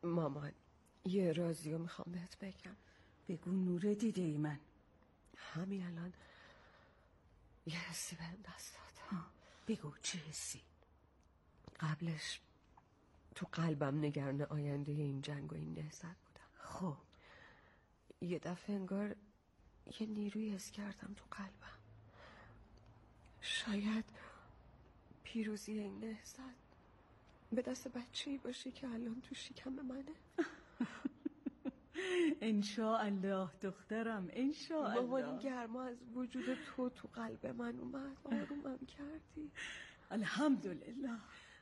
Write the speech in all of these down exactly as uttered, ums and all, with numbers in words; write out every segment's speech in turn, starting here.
مامان یه رازی رو میخوام بهت بگم. بگو نوره دیده ای من. همین الان یه حسی بهم دست داد. بگو چه حسی؟ قبلش تو قلبم نگران آینده این جنگ و این نهضت بودم. خب یه دفعه انگار یه نیروی حس کردم تو قلبم. شاید پیروزی این نهضت به دست بچه‌ای باشه که الان تو شکم منه. انشاءالله دخترم، انشاءالله. مامان گرما از وجود تو تو قلب من اومد، آرومم کردی. الحمدلله.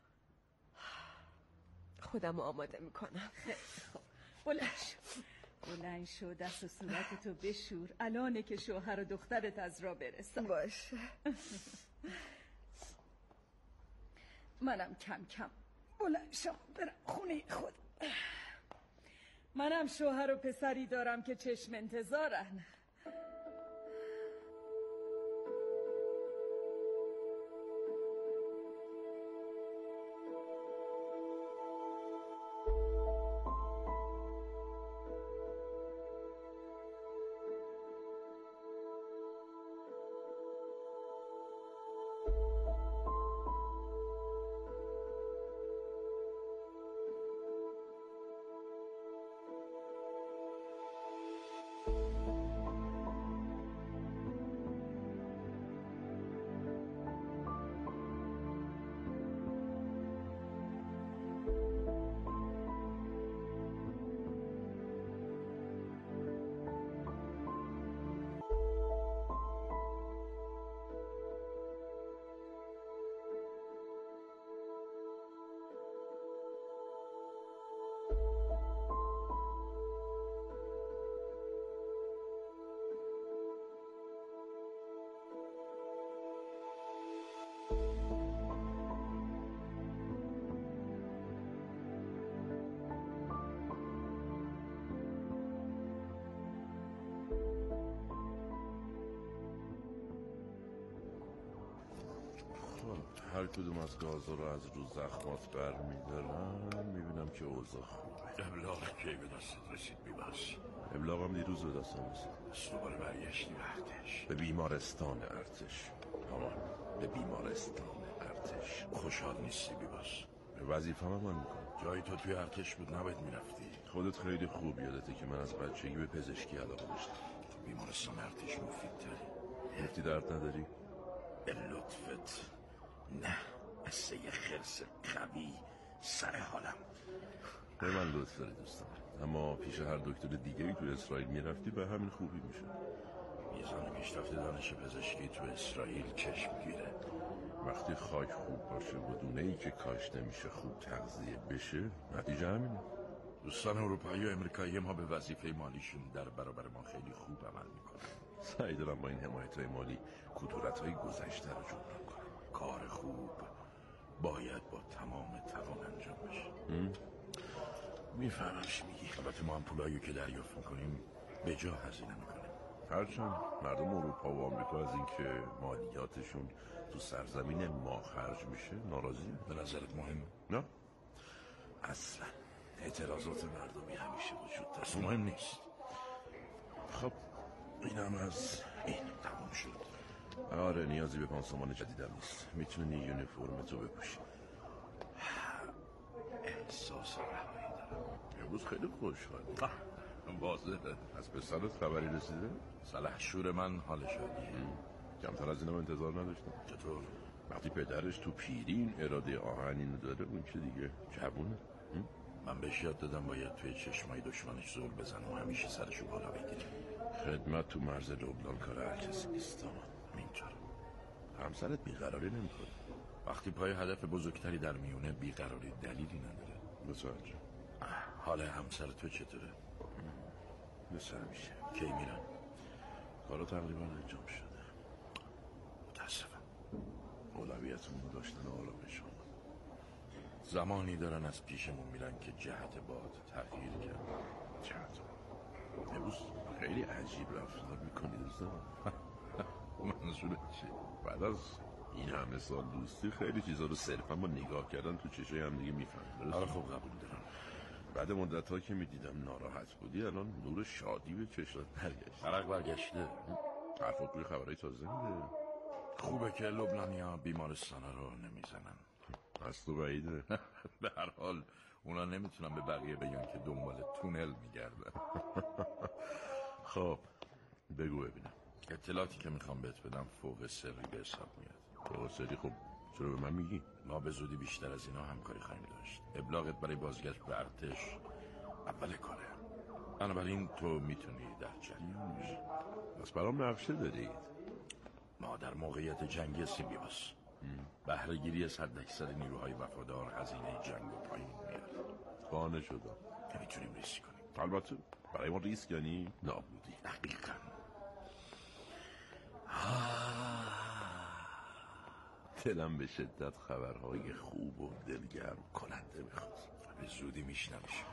خودم آماده میکنم. بلند شو بلند شو، دست و صورتتو بشور، الانه که شوهر و دخترت از را برسن. باشه. منم کم کم بلند شم برم خونه خود. منم شوهر و پسری دارم که چشم انتظارن. هر کدوم از گازا رو از رو زخمات برمیدارم میبینم که اوضاع خوبه. ابلاغ کی به دستت رسید بیباس؟ ابلاغم دیروز به دستم رسید. از دوباره برگشتی وقتش به بیمارستان ارتش. آمان به بیمارستان ارتش. خوشحال نیستی بیباس؟ به وظیفه‌م عمل میکنم. جای تو توی ارتش بود، نباید میرفتی. خودت خیلی خوب یادته که من از بچگی به پزشکی علاقه داشتم. تو بیمارستان ارتش مفیدتری. گفتی درد نداری؟ به لطفت نه، مثل یه خرس قوی سر حالم. به من لطف داری دوستم، اما پیش هر دکتر دیگری تو اسرائیل میرفتی به همین خوبی میشه. میزان پیشرفت دانش پزشکی تو اسرائیل چشم گیره. وقتی خاک خوب باشه و دونه‌ای که کاشته میشه خوب تغذیه بشه، نتیجه همینه. دوستان اروپایی و امریکایی ما به وظیفه مالیشون در برابر ما خیلی خوب عمل میکنن. سعی دارم با این حمایت‌های مالی کدورت‌های گذشته رو جبران کنم. کار خوب باید با تمام توان انجام بشه. میفهمم چی میگی. البته ما هم پولایی که دریافت میکنیم به جا هزینه میکنیم. هرچند مردم اروپا و آمریکا از اینکه مالیاتشون تو سرزمین ما خرج میشه ناراضی. به نظرت مهمه؟ نه اصلا اعتراضات مردمی همیشه وجود داره، مهم نیست. خب اینم از این تمام شد. آره نیازی به پانسمان جدیدم نیست، میتونی یونیفرمتو بپوشی. احساس رهایی دارم. امروز خیلی خوشحالی. واضحه. از پسرت خبری رسیده؟ سلحشور من حال شدیه. کمتر از اینم انتظار نداشتم. چطور؟ وقتی پدرش تو پیرین اراده آهنینو داره اون که دیگه جوونه. من بهش یاد دادم باید توی چشمای دشمنش زور بزن و همیشه سرشو بالا بگیره. خدمت تو مرز لبنان کار هر کسی نیست. اینطور همسرت بیقراری نمیکنه؟ وقتی پای هدف بزرگتری در میونه بیقراری دلیلی نداره. متوجه. حال همسر تو چطوره؟ مثل همیشه. کی میرن؟ کارا تقریبا انجام شده. متاسفم. اولویتمون داشتن آرامشون. زمانی دارن از پیشمون میرن که جهت باد تغییر کرد. جهت امروز خیلی عجیب رفتار میکنی دوستان. منظورت چی؟ بعد از این همه سال دوستی خیلی چیزا رو صرفا با نگاه کردن تو چشای هم دیگه میفهمیم. آره خب قبول دارم. بعد مدت ها که میدیدم ناراحت بودی الان نور شادی به چشات برگشت. عرق برگشته. حرفات روی خبرهای تازه میده. خوبه که لبنانیا بیمارستانه رو نمیزنن. از تو بعیده. به هر حال اونا نمیتونن به بقیه بگن که دنبال تونل میگردن. خب بگو ببینم. اطلاعاتی که میخوام بهت بدم فوق سری به حساب میاد. فوق سری؟ خب چرا به من میگی؟ ما به زودی بیشتر از اینا همکاری خواهیم داشت. ابلاغت برای بازگشت به ارتش اول کاره. بنابراین تو میتونی در جریان باشی. پس برام نقشه دارید. ما در موقعیت جنگی سیمبیوس بهره‌گیری از حداکثر نیروهای وفادار هزینه جنگ و پایین میاد. قانع شدم. نمیتونیم ریسک کنیم. البته برای ما ریسک یعنی نابودی. دقیقاً. دلم به شدت خبرهای خوب و دلگرم کننده میخواد. به زودی میشنویش.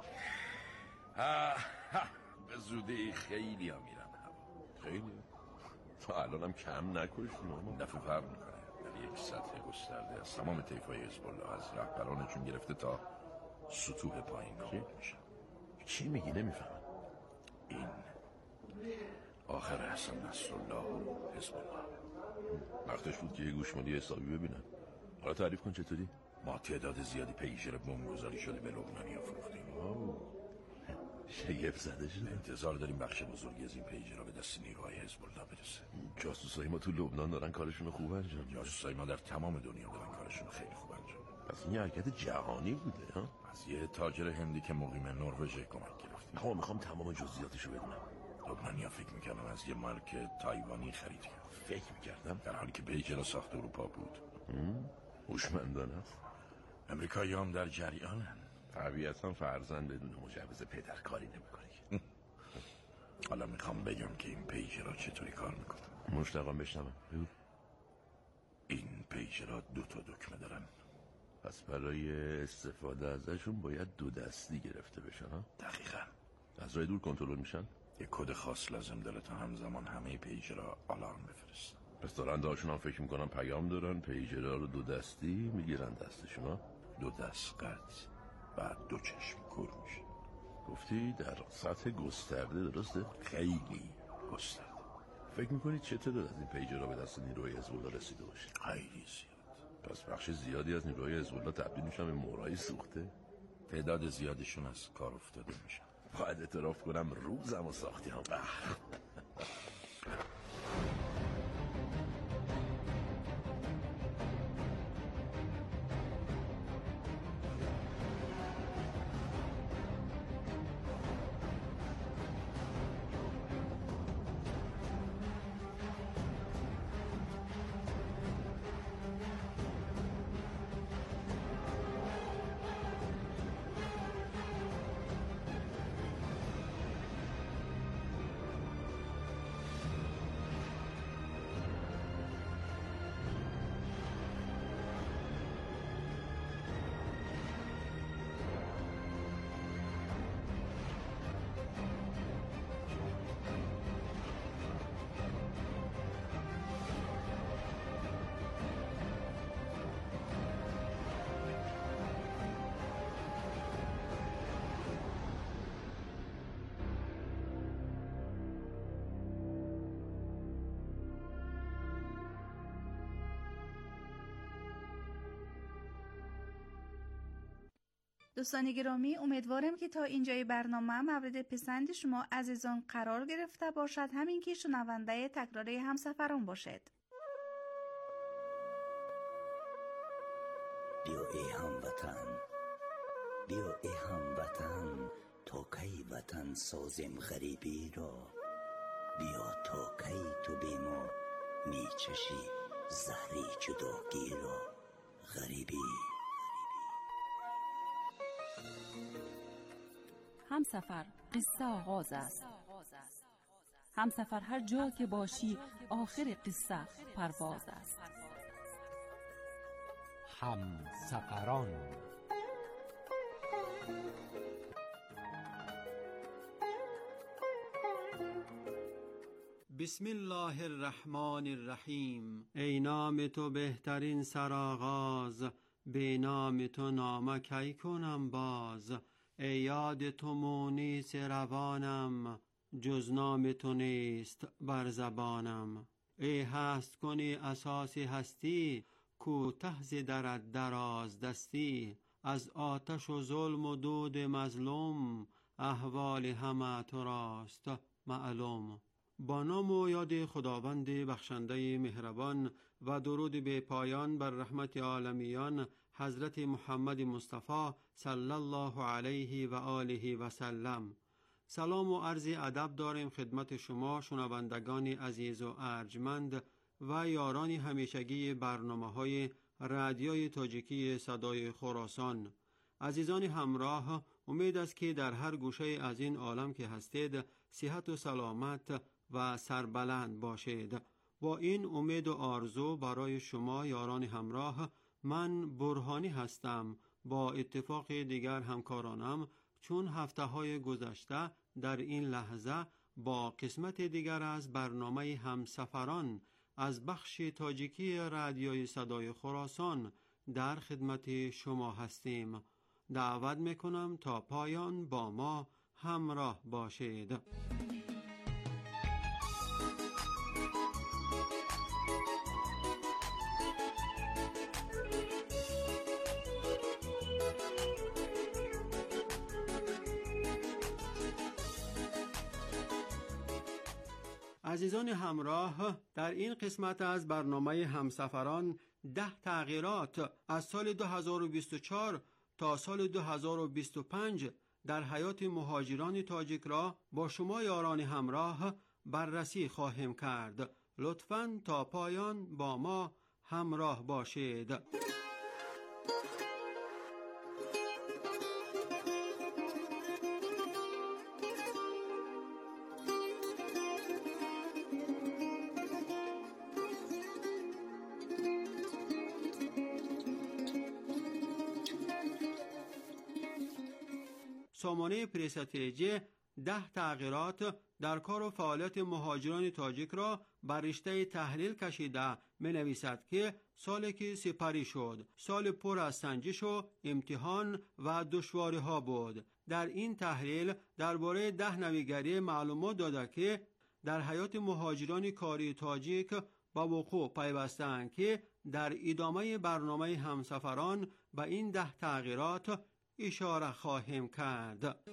به زودی خیلی ها میرن هوا. خیلی؟ تا الانم کم نکشتیم. این دفعه فرق میکنه. در یک سطح گسترده از تمام طیف‌های حزب الله از رهبرانشون گرفته تا سطوح پایین نابود میشن. چی میگی؟ نمیفهمم. این آخر حسن نصرالله و حزب الله. وقتش بود که یه گوشمالی حسابی ببینم. حالا تعریف کن چطوری؟ ما تعداد زیادی پیجر بمبگذاری شده به لبنانیا فروختیم. شگفت زده شده. انتظار داریم بخش بزرگی از این پیجرها به دست نیروهای حزب الله برسه. جاسوسای ما تو لبنان دارن کارشون خوب انجام میدن. جاسوسای ما در تمام دنیا دارن کارشون خیلی خوب انجام میدن. پس این یه حرکت جهانی بوده ها؟ از یه تاجر هندی که مقیم نروژ کمک گرفتیم. خب میخوام تمام جزئیاتشو بدونم. لبنانیا فکر میکردن از یه مارک تایوانی خریدیم. فکر میکردم در حالی که پیجرها ساخت اروپا بود. هوشمندانه است. امریکایی هم در جریانن. طبیعتا فرزند بدون مجوز پدر کاری نمیکنه. حالا میخوام بگم که این پیجرها چطوری کار میکنن. مشتاقم بشنوم. این پیجرها دو تا دکمه دارن. پس برای استفاده ازشون باید دو دستی گرفته بشن ها؟ دقیقاً. از راه دور کنترل میشن؟ یه کد خاص لازم داره تا همزمان همه پیجرها آلارم بفرستن. پس دارنده هاشون هم فکر میکنن پیام دارن، پیجرها رو دو دستی میگیرن دستشون ها؟ دو دست قط و دو چشم کور میشه. گفتی در سطح گسترده، درسته؟ خیلی گسترده. فکر میکنی چه تعداد از این پیجرها به دست نیروهای حزب الله رسیده باشه؟ خیلی زیاد. پس بخش زیادی از نیروهای حزب الله تبدیل میشن به مورای سوخته؟ تعداد زیادشون از کار افتاده میشن. باید اعتراف کنم روزم و ساختی هم. دوستان گرامی، امیدوارم که تا اینجای برنامه مورد پسند شما عزیزان قرار گرفته باشد، همین که شنونده تکراری همسفران باشد. بیا ای هموطن، بیا ای هموطن، تا کی وطن سازیم غریبی را. بیا تا کی تو بی ما می چشی زهری جداگی را. غریبی همسفر قصه آغاز است. همسفر هر جا که باشی آخر قصه پرواز است. همسفران. بسم الله الرحمن الرحیم. ای نام تو بهترین سرآغاز، به نام تو نامه کی کنم باز. ای یاد تو مونس روانم، جز نام تو نیست بر زبانم. ای هست کنی اساس هستی، کوته ز درت دراز دستی. از آتش و ظلم و دود مظلوم، احوال همه تو راست معلوم. با نام و یاد خداوند بخشنده مهربان و درود به پایان بر رحمت عالمیان حضرت محمد مصطفی صلی الله علیه و آله و سلم. سلام و عرض ادب داریم خدمت شما شنوندگان عزیز و ارجمند و یاران همیشگی برنامه‌های رادیوی تاجیکی صدای خراسان. عزیزان همراه، امید است که در هر گوشه از این عالم که هستید صحت و سلامت و سربلند باشید. با این امید و آرزو برای شما یاران همراه، من برهانی هستم. با اتفاق دیگر همکارانم چون هفته های گذشته در این لحظه با قسمت دیگر از برنامه همسفران از بخش تاجیکی رادیوی صدای خراسان در خدمت شما هستیم. دعوت میکنم تا پایان با ما همراه باشید. عزیزان همراه، در این قسمت از برنامه همسفران ده تغییرات از سال دو هزار و بیست و چهار تا سال دو هزار و بیست و پنج در حیات مهاجران تاجیک را با شما یاران همراه بررسی خواهیم کرد. لطفاً تا پایان با ما همراه باشید. سامانه پریستیجی ده تغییرات در کار و فعالیت مهاجران تاجیک را بر رشته تحلیل کشیده می نویسد که سالی که سپری شد سال پر از سنجش و امتحان و دشواری ها بود. در این تحلیل درباره ده نویگری معلومات داده که در حیات مهاجران کاری تاجیک با وقوع پیوستند که در ادامه برنامه همسفران به این ده تغییرات اشاره خواهیم کرد.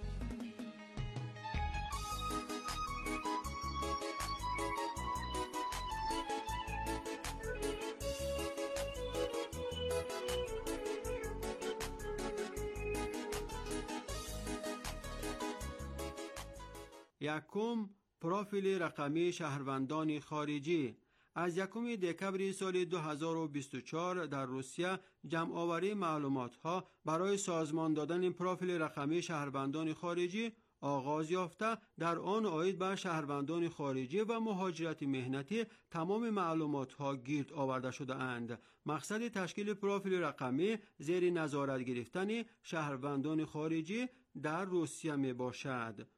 یکم، پروفیل رقمی شهروندان خارجی. از یکم دکبر سال دو هزار و بیست و چهار در روسیه جمع آوری معلومات ها برای سازمان دادن پروفیل رقمی شهروندان خارجی آغاز یافته. در آن عاید به شهروندان خارجی و مهاجرت مهنتی تمام معلومات ها گرد آورده شده اند. مقصد تشکیل پروفیل رقمی زیر نظارت گرفتن شهروندان خارجی در روسیه می باشد.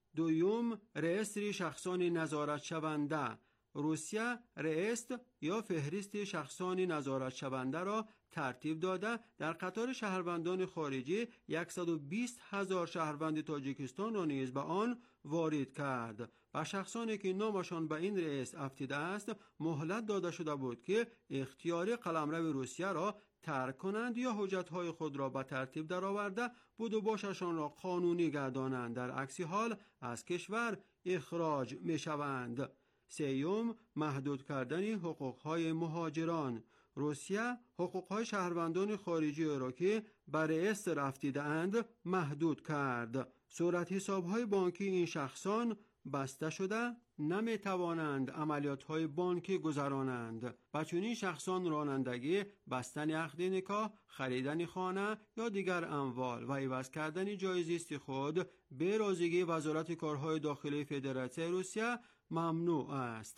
دوم، رئیس شخصان نظارت شونده. روسیه رئیس یا فهرست شخصان نظارت شونده را ترتیب داده در قطار شهروندان خارجی صد و بیست هزار شهروند تاجیکستان را نیز به آن وارد کرد. و شخصانی که نامشان به این رئیس افتیده است مهلت داده شده بود که اختیاری قلمرو روسیه را ترک کنند یا حجتهای خود را به ترتیب درآورده بود و باششان را قانونی گردانند. در عکس حال از کشور اخراج می شوند. سیوم، محدود کردن حقوقهای مهاجران. روسیه حقوقهای شهروندان خارجی را که برای است رفتیده اند محدود کرد. صورت حسابهای بانکی این شخصان بسته شده، نمی توانند عملیات‌های بانکی گذرانند. و چون این شخصان رانندگی، بستن عقد نکاح، خریدن خانه یا دیگر اموال و عوض کردن جای زیست خود به رضایت وزارت کارهای داخلی فدراسیون روسیه ممنوع است.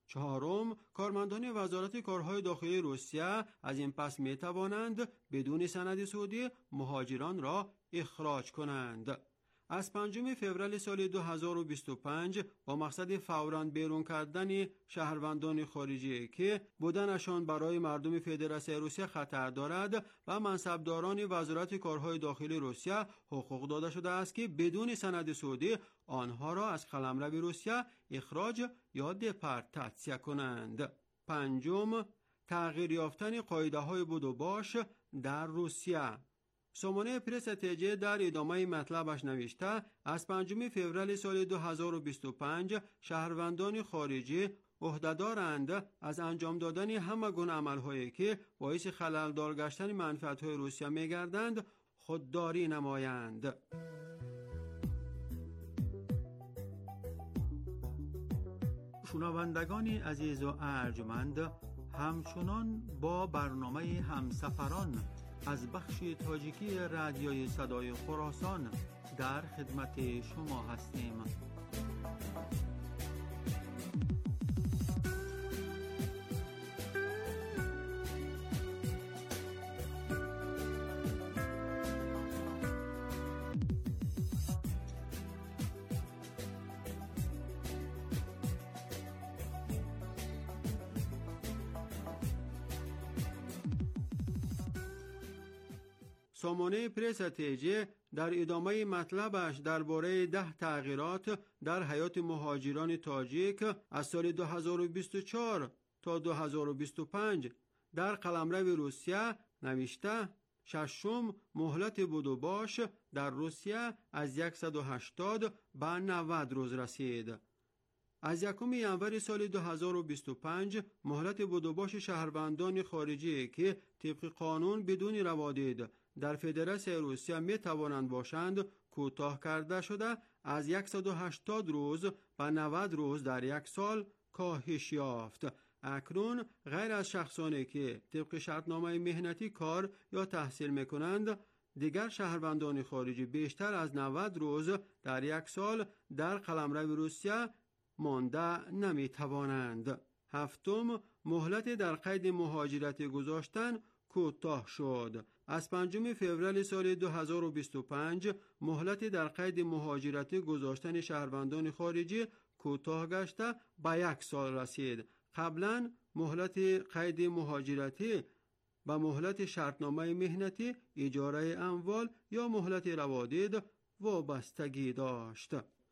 چهارم، کارمندان وزارت کارهای داخلی روسیه از این پس می توانند بدون سند سعودی مهاجران را اخراج کنند. از پنجم فوریه سال دو هزار و بیست و پنج با مقصد فوراً بیرون کردن شهروندان خارجی که بودنشان برای مردم فدراسیون روسیه خطر دارد و منصبداران وزارت کارهای داخلی روسیه حقوق داده شده است که بدون سند سعودی آنها را از قلمرو روسیه اخراج یا دپارتاسیون کنند. پنجم، تغییر یافتن قاعده های بود و باش در روسیه. سامانه پرس تیجه در ادامه مطلبش نوشته از پنجم فوریه سال دو هزار و بیست و پنج شهروندان خارجی عهده‌دارند از انجام دادن همه گونه عملهایی که باعث خلل‌دار گشتن منفعت‌های روسیه می‌گردند خودداری نمایند. شنوندگان عزیز و ارجمند، همچنان با برنامه همسفران از بخش تاجیکی رادیوی صدای خراسان در خدمت شما هستیم. سامانه پرس تیجه در ادامه مطلبش درباره ده تغییرات در حیات مهاجران تاجیک از سال دو هزار و بیست و چهار تا دو هزار و بیست و پنج در قلمرو روسیه نوشته: ششم، مهلت بود و باش در روسیه از صد و هشتاد به نود روز رسید. از یکم ژانویه سال دو هزار و بیست و پنج مهلت بود و باش شهروندان خارجی که طبق قانون بدون روادید در فدراسیون روسیه می توانند باشند کوتاه کرده شده از صد و هشتاد روز به نود روز در یک سال کاهش یافت. اکنون غیر از شخصانی که طبق شرطنامه مهنتی کار یا تحصیل میکنند، دیگر شهروندان خارجی بیشتر از نود روز در یک سال در قلمرو روسیه مانده نمی توانند. هفتم، مهلت در قید مهاجرت گذاشتن کوتاه شد. از پنجم فوریه سال دو هزار و بیست و پنج مهلت در قید مهاجرت گذاشتن شهروندان خارجی کوتاه گشته به یک سال رسید. قبلا مهلت قید مهاجرتی و مهلت شرطنامه مهنتی، اجاره اموال یا مهلت روادید وابستگی داشت.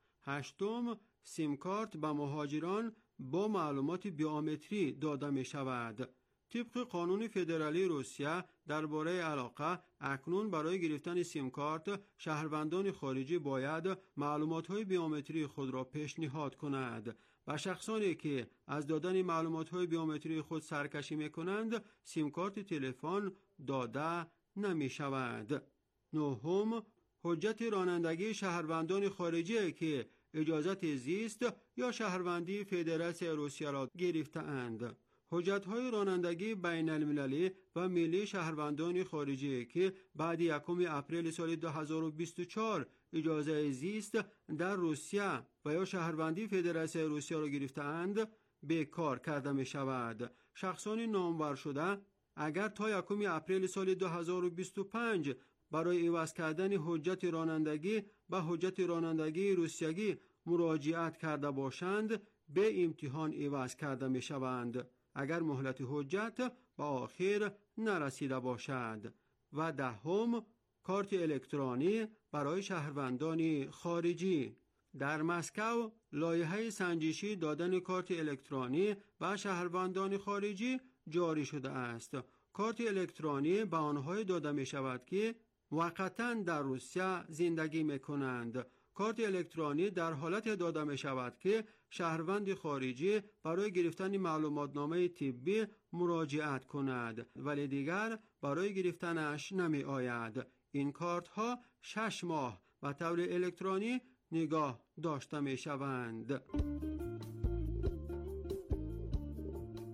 هشتم، سیم کارت به مهاجران با معلومات بیومتری داده می شود. طبق قانون فدرالی روسیه درباره علاقه، اکنون برای گرفتن سیم کارت شهروندان خارجی باید معلومات‌های بیومتری خود را پیشنهاد کند و شخصانی که از دادن معلومات‌های بیومتری خود سرکشی می‌کنند سیم کارت تلفن داده نمی‌شود. نهم، حجت رانندگی شهروندان خارجی که اجازت زیست یا شهروندی فدراسیون روسیه را گرفته‌اند. حجت‌های رانندگی بین المللی و ملی شهروندان خارجی که بعد یکم اپریل سال دو هزار و بیست و چهار اجازه زیست در روسیه و یا شهروندی فدراسیون روسیه را گرفته‌اند بیکار کرده می شود. شخصان نامور شده اگر تا یکم اپریل سال دو هزار و بیست و پنج برای عوض کردن حجت رانندگی به حجت رانندگی روسیگی مراجعت کرده باشند به امتحان عوض کرده می شوند اگر مهلت حجت به آخر نرسیده باشد. و دهم، کارت الکترونی برای شهروندان خارجی. در مسکو لایحه سنجشی دادن کارت الکترونی به شهروندان خارجی جاری شده است. کارت الکترونی به آنها داده می شود که موقتاً در روسیه زندگی می کنند. کارت الکترونی در حالت داده می شود که شهروند خارجی برای گرفتن معلومات نامه طبی مراجعت کند ولی دیگر برای گرفتنش نمی آید. این کارت ها شش ماه و طور الکترونی نگاه داشته می شوند.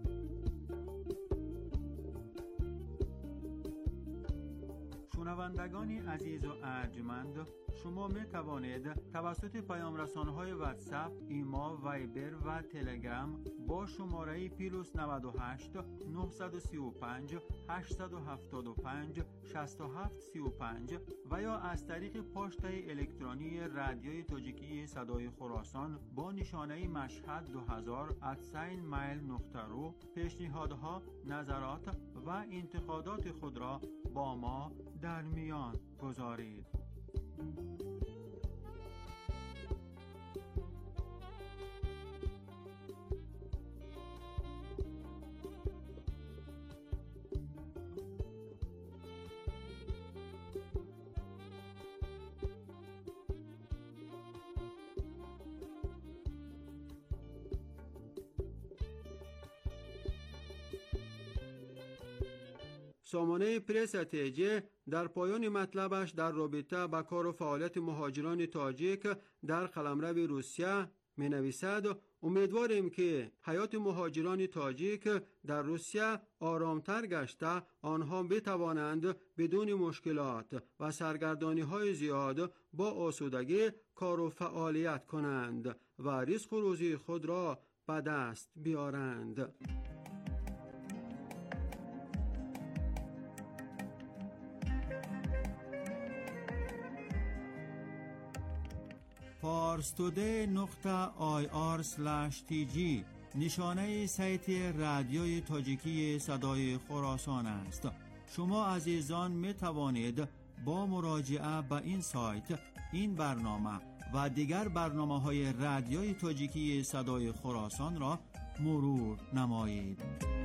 شنوندگان شنوندگان عزیز و ارجمند، شما می توانید توسط پیام رسانه‌های واتساپ، ایما، وایبر و تلگرام با شماره پیروس نود و هشت نه سه پنج هشت هفت پنج شش هفت سه پنج و یا از طریق پست الکترونی رادیوی تاجیکی صدای خراسان با نشانه مشهد دو هزار ات سین میل نقطه رو پیشنهادها، نظرات و انتقادات خود را با ما در میان گذارید. سامانه پرس تیجه در پایان مطلبش در رابطه با کار و فعالیت مهاجران تاجیک در قلمرو روسیه می نویسد: امیدواریم که حیات مهاجران تاجیک در روسیه آرامتر گشته آنها بتوانند بدون مشکلات و سرگردانی های زیاد با آسودگی کار و فعالیت کنند و رزق و روزی خود را به دست بیارند. پارستوده نقطه آی آر سلش تی جی نشانه سایت رادیوی تاجیکی صدای خراسان است. شما عزیزان می توانید با مراجعه به این سایت این برنامه و دیگر برنامه های رادیوی تاجیکی صدای خراسان را مرور نمایید.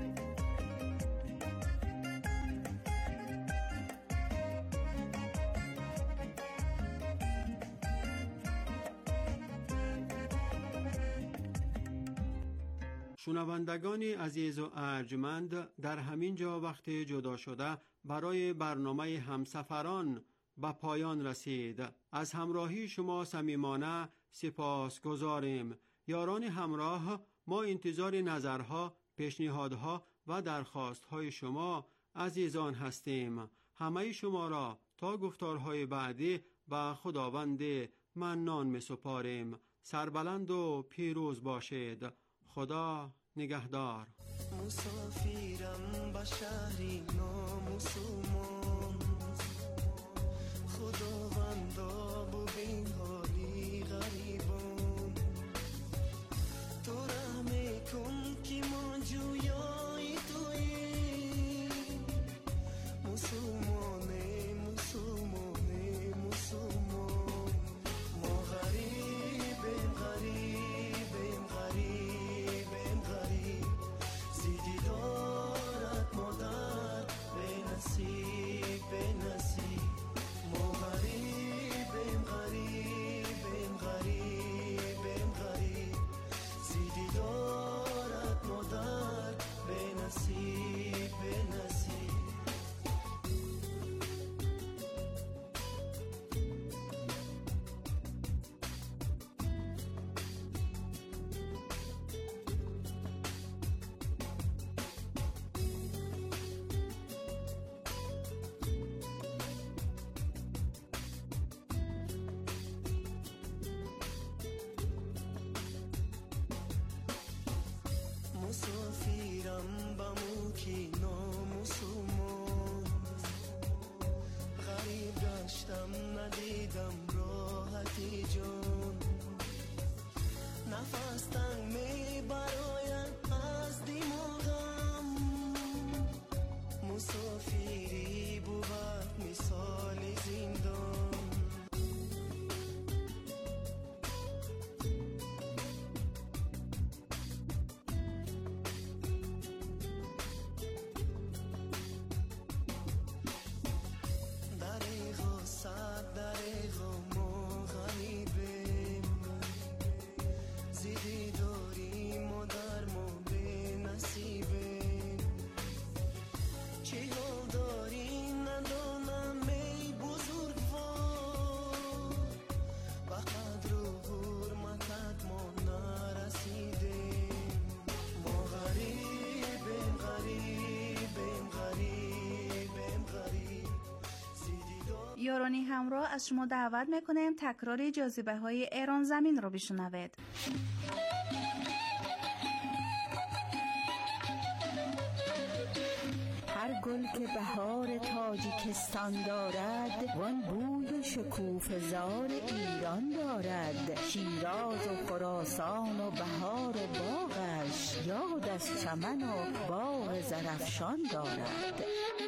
شنوندگان عزیز و ارجمند، در همین جا وقت جدا شده برای برنامه همسفران به پایان رسید. از همراهی شما صمیمانه سپاس گزاریم. یاران همراه، ما انتظار نظرها، پیشنهادها و درخواستهای شما عزیزان هستیم. همه شما را تا گفتارهای بعدی به خداوند منان می سپاریم. سربلند و پیروز باشید. خدا نگهدار. مسافرم به شهری ناموسومان، خداوندا ببین حالی غریبان، تو رحم کن که ما جویای تویی. مسلمانه مسلمانه مسلمان، ما غریبیم غریبیم غریب زیدی دارد مادر به نصیب یارانی همراه از شما دعوت میکنیم تکرار جاذبه های ایران زمین رو بشنوید. هر گل که بهار تاجیکستان دارد، وان بوی شکوفه‌زار ایران دارد. شیراز و خراسان و بهار باغش، یاد از چمن و باغ زرافشان دارد.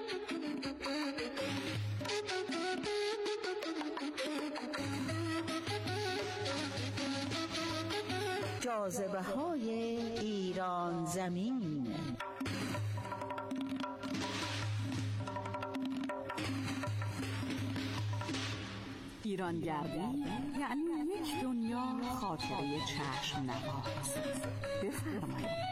جاذبه های ایران زمین. ایرانگردی یعنی یک دنیا خاطره چشم نواز. بفرمایید.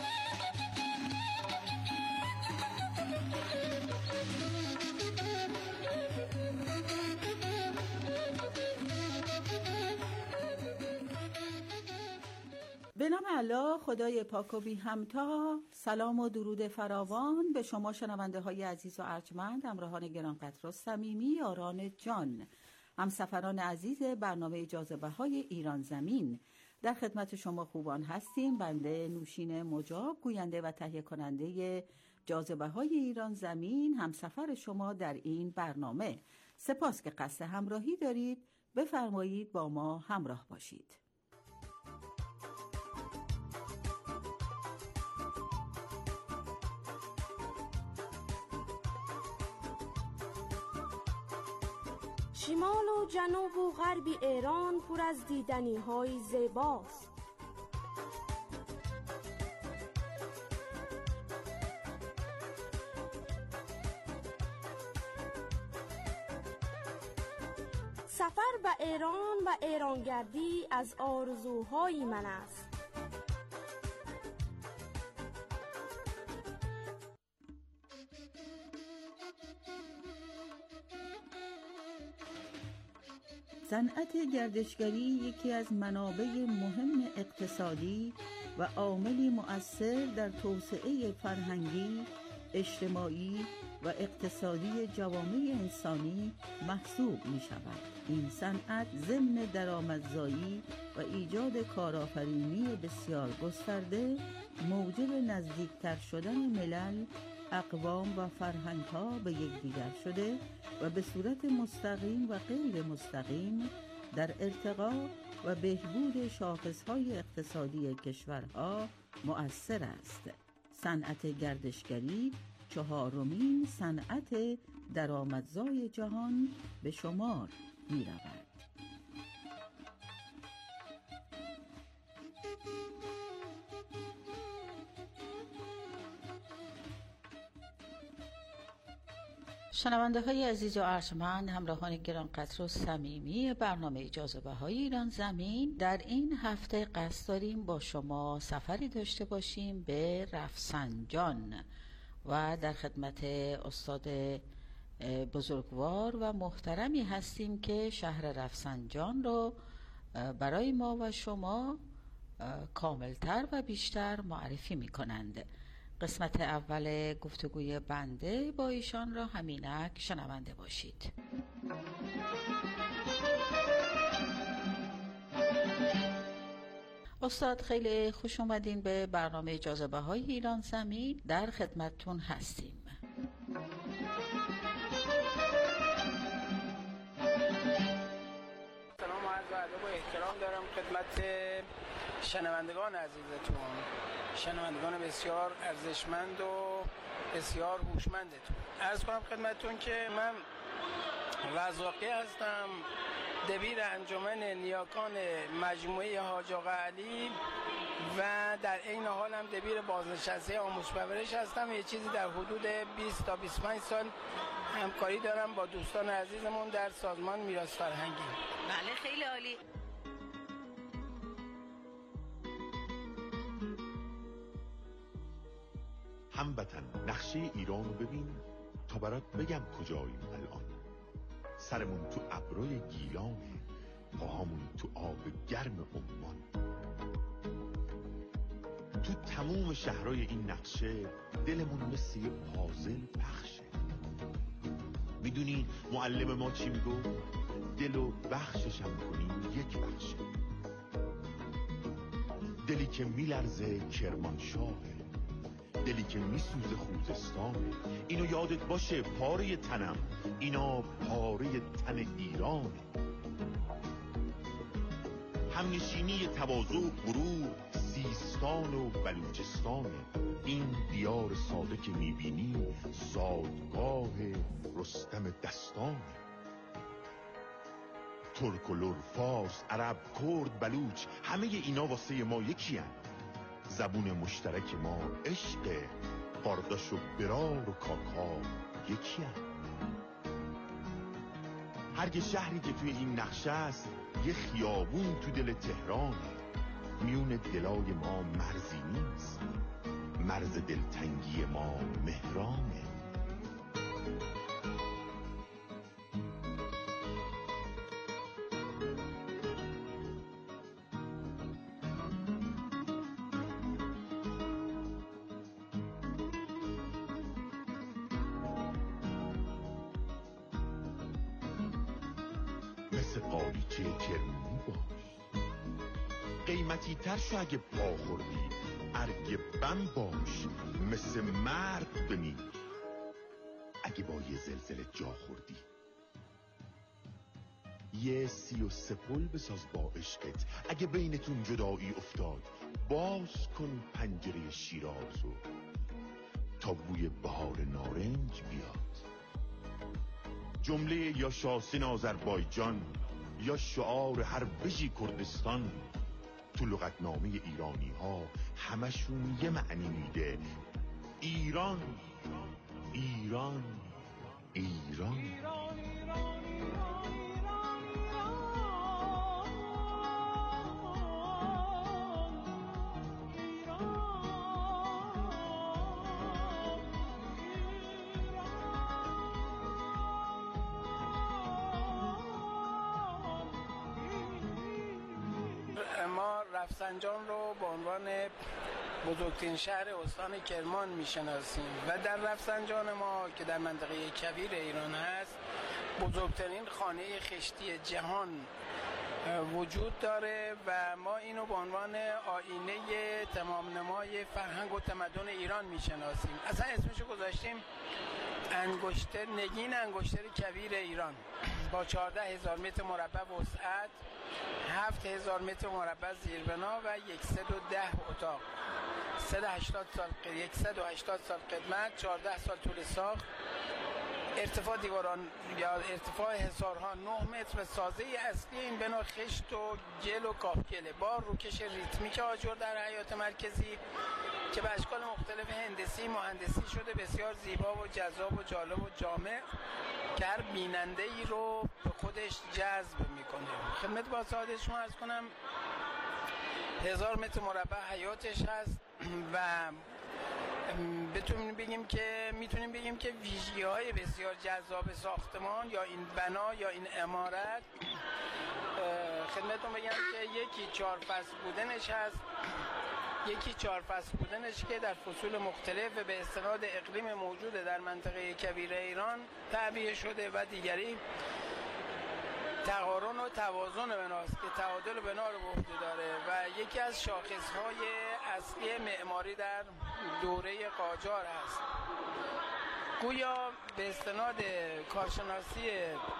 به نام الله خدای پاک و بی همتا. سلام و درود فراوان به شما شنونده های عزیز و ارجمند، همراهان گرانقدر و صمیمی، یاران جان، همسفران عزیز برنامه جاذبه های ایران زمین. در خدمت شما خوبان هستیم. بنده نوشین مجاب، گوینده و تهیه کننده جاذبه های ایران زمین، همسفر شما در این برنامه. سپاس که قصد همراهی دارید. بفرمایید با ما همراه باشید. شمال و جنوب و غرب ایران پر از دیدنی های زیباست. سفر به ایران و ایرانگردی از آرزوهای من است. صنعت گردشگری یکی از منابع مهم اقتصادی و عاملی مؤثر در توسعه فرهنگی، اجتماعی و اقتصادی جوامع انسانی محسوب می شود. این صنعت ضمن درآمدزایی و ایجاد کارآفرینی بسیار گسترده، موجب نزدیکتر شدن ملل، اقوام و فرهنگ‌ها به یکدیگر شده و به صورت مستقیم و غیر مستقیم در ارتقا و بهبود شاخص‌های اقتصادی کشورها مؤثر است. صنعت گردشگری چهارمین صنعت درآمدزای جهان به شمار می‌رود. شنونده های عزیز و ارجمند، همراهان گرانقدر و صمیمی برنامه جاذبه های ایران زمین، در این هفته قصد داریم با شما سفری داشته باشیم به رفسنجان و در خدمت استاد بزرگوار و محترمی هستیم که شهر رفسنجان رو برای ما و شما کاملتر و بیشتر معرفی می کنند. قسمت اول گفتگوی بنده با ایشان را همینک شنونده باشید. استاد خیلی خوش اومدین به برنامه جاذبه های ایران زمین. در خدمتتون هستیم. سلام و عرض ادب و احترام دارم خدمت شنوندگان عزیزتون، شنوندگان بسیار ارزشمند و بسیار هوشمندتون. عرض کنم خدمتتون که من رزاقی هستم، دبیر انجمن نیاکان مجموعه حاج آقا علی و در این حال هم دبیر بازنشسته آموزش پرورش هستم. یه چیزی در حدود بیست تا بیست و پنج سال همکاری دارم با دوستان عزیزمون در سازمان میراث فرهنگی. بله خیلی عالی. هموطن، نقشه ایران رو ببین تا برات بگم کجاییم الان. سرمون تو ابروی گیلانه، پاهامون تو آب گرم عمان. تو تموم شهرهای این نقشه دلمون مثل یه پازل پخشه. میدونی معلم ما چی میگو؟ دلو بخششم کنی یک بخشه، دلی که میلرزه کرمانشاهه، دلی که میسوزه خوزستانه. اینو یادت باشه پاره تنم، اینا پاره تن ایرانه. همنشینی تواضع و غرور سیستان و بلوچستانه. این دیار ساده که میبینی زادگاه رستم دستانه. ترک و لر، فارس، عرب، کرد، بلوچ، همه اینا واسه ما یکی هن. زبون مشترک ما عشق، قارداش و برار و کاکا یکی هن. هر یه شهری که توی این نقشه است یه خیابون تو دل تهرانه. میون دلای ما مرزی نیست، مرز دلتنگی ما مهرانه. مثل قالیچه کرمونی باش، قیمتی تر شو اگه پا خوردی، ارگ بم باش، مثل مرد بمیر اگه با یه زلزله جا خوردی. یه سی و سه پل بساز با عشقت، اگه بینتون جدایی افتاد باز کن پنجره شیرازو تا بوی بهار نارنج بیاد. جمله یا شاسین آذربایجان یا شعار هر بژی کردستان تو لغتنامه ایرانی ها همشون یه معنی میده: ایران ایران ایران, ایران. ما رفسنجان رو به عنوان بزرگترین شهر استان کرمان میشناسیم و در رفسنجان ما که در منطقه کویر ایران هست بزرگترین خانه خشتی جهان وجود داره و ما اینو به عنوان آینه تمام نمای فرهنگ و تمدن ایران میشناسیم. اصلا اسمشو گذاشتیم انگشتر نگین انگشتر کویر ایران با چهارده هزار متر مربع وسعت، هفت هزار متر مربع زیربنا و صد و ده اتاق، صد و هشتاد سال صد و هشتاد سال خدمت، چهارده سال طول ساخت. ارتفاع دیواران یا ارتفاع حصارها نه متر و سازه اصلی این بنا خشت و گل و کاهگله با روکش ریتمیک آجر در حیاط مرکزی که به اشکال مختلف هندسی مهندسی شده، بسیار زیبا و جذاب و جالب و جامع که هر بیننده ای رو به خودش جذب میکنه. خدمت با سعادت شما عرض کنم هزار متر مربع حیاتش هست و بتونیم بگیم که میتونیم بگیم که ویژگی‌های بسیار جذاب ساختمان یا این بنا یا این عمارت خدمتتون بگم که یکی چهار فصل بودنش هست، یکی چهار فصل بودنش که در فصول مختلف به استناد اقلیم موجود در منطقه کویر ایران تعبیه شده و دیگری تقارن و توازن بناست که تعادل بنا رو به عهده داره و یکی از شاخصهای اصلی معماری در دوره قاجار است. گویا به استناد کارشناسی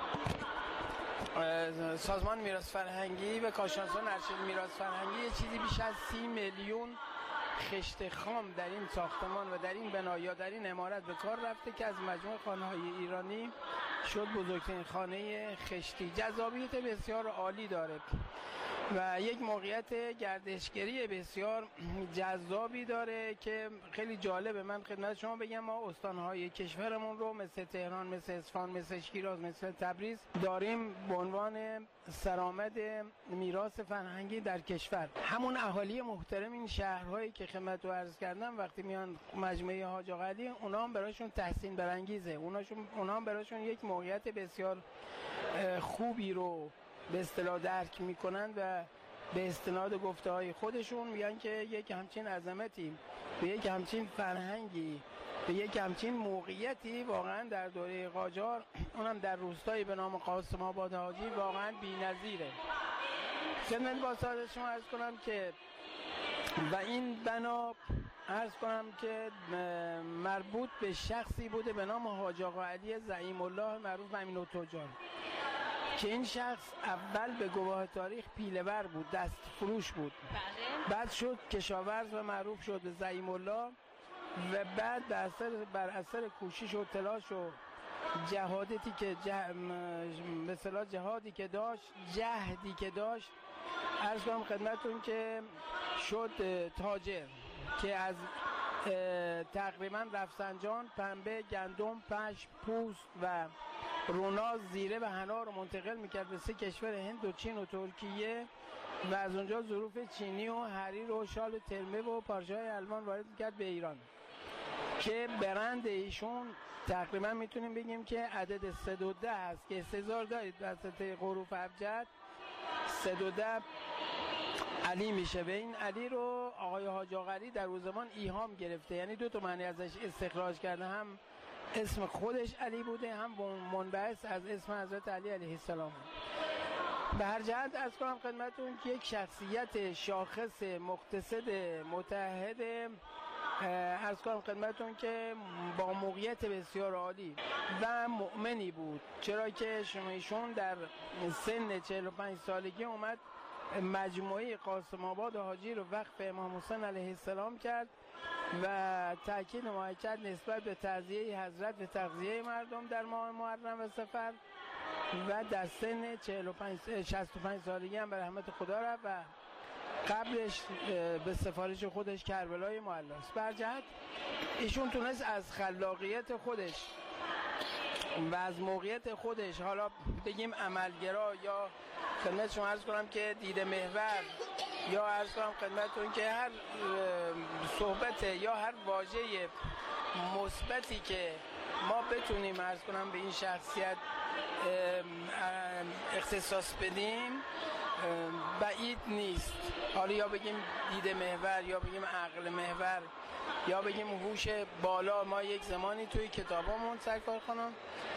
سازمان میراث فرهنگی و کارشناسان ارشد میراث فرهنگی یه چیزی بیش از سی میلیون خشت خام در این ساختمان و در این بنا یا در این عمارت به کار رفته که از مجموع خانه‌های ایرانی شد بزرگترین خانه خشتی. جذابیت بسیار عالی داره و یک موقعیت گردشگری بسیار جذابی داره که خیلی جالبه. من خدمت شما بگم ما استانهای کشورمون رو مثل تهران، مثل اصفهان، مثل شیراز، مثل تبریز داریم به عنوان سرآمد میراث فرهنگی در کشور. همون اهالی محترم این شهرهایی که خدمت رو عرض کردم وقتی میان مجمع حاج آقا علی اونا هم براشون تحسین برانگیزه، اوناشون اونا هم براشون یک موقعیت بسیار خوبی رو به اصطلاح درک میکنن و به استناد گفته های خودشون میگن که یک همچین عظمتی به یک همچین فرهنگی به یک همچین موقعیتی واقعا در دوره قاجار، اونم در روستایی به نام قاسم آباد حاجی، واقعا بی‌نظیره. خدمت با ساده شما عرض کنم که و این بنا عرض کنم که مربوط به شخصی بوده به نام حاج آقا علی زعیم الله معروف امین التجار، که این شخص اول به گواه تاریخ پیله‌ور بود، دست فروش بود. بله. بعد شد کشاورز و معروف شد به زعیم الله و بعد بر اثر بر اثر کوشش و تلاش و جهادتی که جه... به اصطلاح جهادی که داشت، جهدی که داشت، عرض کنم خدمتتون که شد تاجر که از تقریبا رفسنجان، پنبه، گندم، پشم، پوست و روناز، زیره و حنا رو منتقل میکرد به سه کشور هند و چین و ترکیه و از اونجا ظروف چینی و حریر و شال ترمه و پارچه‌های الوان وارد میکرد به ایران، که برند ایشون تقریبا میتونیم بگیم که عدد صد و ده هست که استظهار دارید وسط حروف ابجد. صد و ده علی میشه و این علی رو آقای حاج آقا علی در اون زمان ایهام گرفته، یعنی دو تا معنی ازش استخراج کرده، هم اسم خودش علی بوده، هم منبعث از اسم حضرت علی علیه السلام. به هر جهت از کنم خدمتون که یک شخصیت شاخص مقتصد متحد، عرض کنم خدمتون که با موقعیت بسیار عالی و مؤمنی بود، چرا که شما ایشون در سن چهل و پنج سالگی اومد مجموعه قاسم آباد حاجی رو وقف امام حسین علیه السلام کرد و تاکید مؤکد نسبت به تعزیه حضرت و تغذیه مردم در ماه محرم و صفر و در سن چهل و پنج شصت و پنج سالگی هم به رحمت خدا رفت و قبلش به سفارش خودش کربلای معلاست. بر جهت ایشون تونست از خلاقیت خودش و از موقعیت خودش، حالا بگیم عملگرا یا خدمت شما عرض کنم که دیده محور، یا عرض کنم خدمتتون که هر صحبت یا هر واژه مثبتی که ما بتونیم عرض کنم به این شخصیت اختصاص بدیم بعید نیست. حالا یا بگیم دیده محور، یا بگیم عقل محور، یا بگیم هوش بالا. ما یک زمانی توی کتابامون سرکار خانم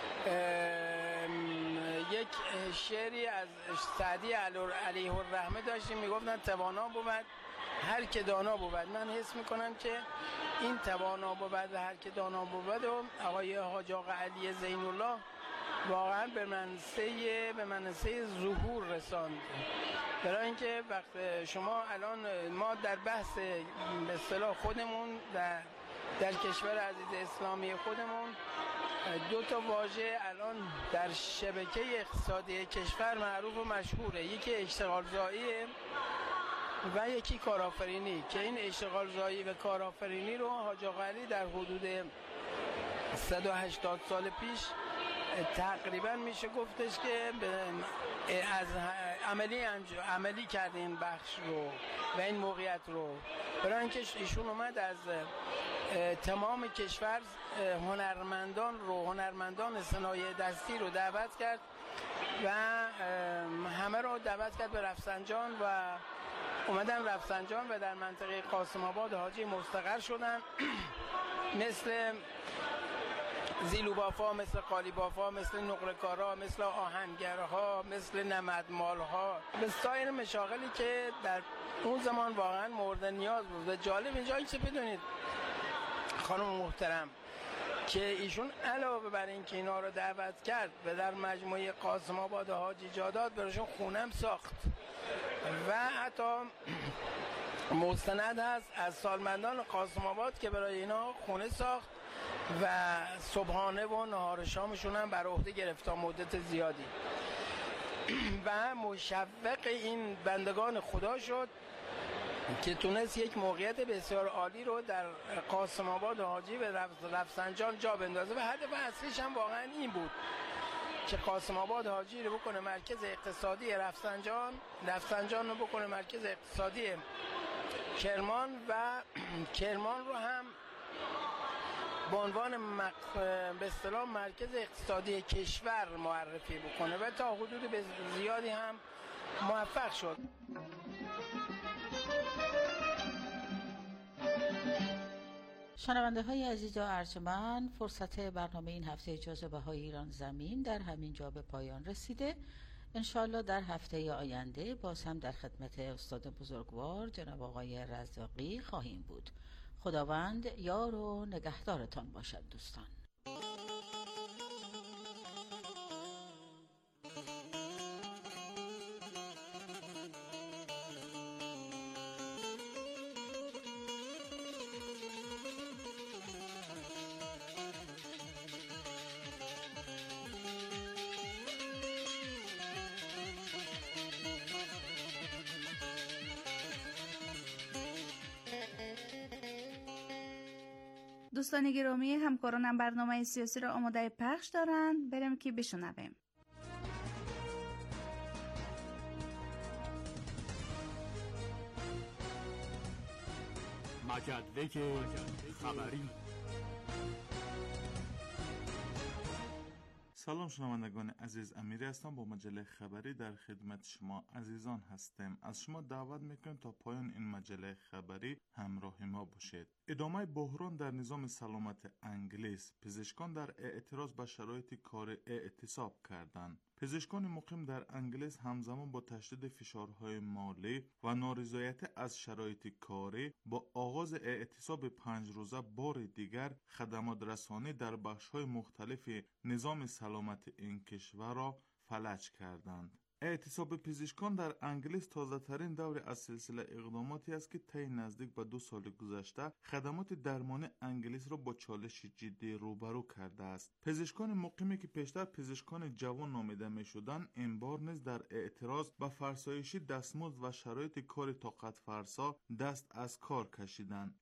یک شعری از سعدی علیه الرحمه داشتیم، میگفتن توانا بود هر که دانا بود. من حس میکنم که این توانا بود و هر که دانا بود و آقای حاج آقا علی زین الله واقعا به منصه به منصه ظهور رساند. برای اینکه وقت شما الان ما در بحث به اصطلاح خودمون در در کشور عزیز اسلامی خودمون دو تا واژه الان در شبکه اقتصادی کشور معروف و مشهوره، یکی اشتغال زایی و یکی کارآفرینی، که این اشتغال زایی و کارآفرینی رو حاج آقا علی در حدود صد و هشتاد سال پیش تقریبا میشه گفتش که از عملی عملی کرده این بخش رو و این موقعیت رو. برای اینکه ایشون اومد از تمام کشور هنرمندان رو هنرمندان صنایع دستی رو دعوت کرد و همه رو دعوت کرد به رفسنجان و اومدن رفسنجان و در منطقه قاسم آباد حاجی مستقر شدن، مثل زیلوبافا، مثل قالیبافا، مثل نقره‌کارا، مثل آهنگرها، مثل نمدمالها، به سایر مشاغلی که در اون زمان واقعا مورد نیاز بود. و جالب اینجا که بدونید خانم محترم که ایشون علاوه بر این که اینا رو دعوت کرد و در مجموعه قاسم آباد حاجی جا داد، براشون خونم ساخت و حتی مستند هست از سالمندان قاسم آباد که برای اینا خونه ساخت و صبحانه و نهار شامشون هم بر عهده گرفت تا مدت زیادی و مشوق این بندگان خدا شد که تونست یک موقعیت بسیار عالی رو در قاسم آباد حاجی و رفسنجان جا بندازه و هدف اصلیش هم واقعا این بود که قاسم آباد حاجی رو بکنه مرکز اقتصادی رفسنجان، رفسنجان رو بکنه مرکز اقتصادی کرمان و کرمان رو هم به عنوان مق... به اصطلاح مرکز اقتصادی کشور معرفی بکنه و تا حدود زیادی هم موفق شد. شنونده های عزیز و ارجمند، فرصت برنامه این هفته جاذبه های ایران زمین در همین جا به پایان رسیده. انشالله در هفته آینده باز هم در خدمت استاد بزرگوار جناب آقای رزاقی خواهیم بود. خداوند یار و نگهدارتان باشد دوستان. دوستان گرامی، همکارانم برنامه سیاسی را آماده پخش دارند. بریم که بشنویم. مجله خبری. سلام شنوندگان عزیز، امیری هستم. با مجله خبری در خدمت شما عزیزان هستم. از شما دعوت میکنم تا پایان این مجله خبری همراه ما باشید. ادامه بحران در نظام سلامت انگلیس. پزشکان در اعتراض به شرایط کار اعتصاب کردند. پزشکان مقیم در انگلیس همزمان با تشدید فشارهای مالی و نارضایتی از شرایط کاری با آغاز اعتصاب پنج روزه بار دیگر خدمات رسانی در بخش‌های مختلف نظام سلامت این کشور را فلج کردند. اعتصاب پزشکان در انگلیس تازه ترین دور از سلسله اقداماتی است که طی نزدیک به دو سال گذشته خدمات درمانی انگلیس را با چالش جدی روبرو کرده است. پزشکان مقیمی که پیشتر پزشکان جوان نامیده می شدند، این بار نیز در اعتراض به فرسایشی دستمزد و شرایط کار طاقت فرسا دست از کار کشیدند.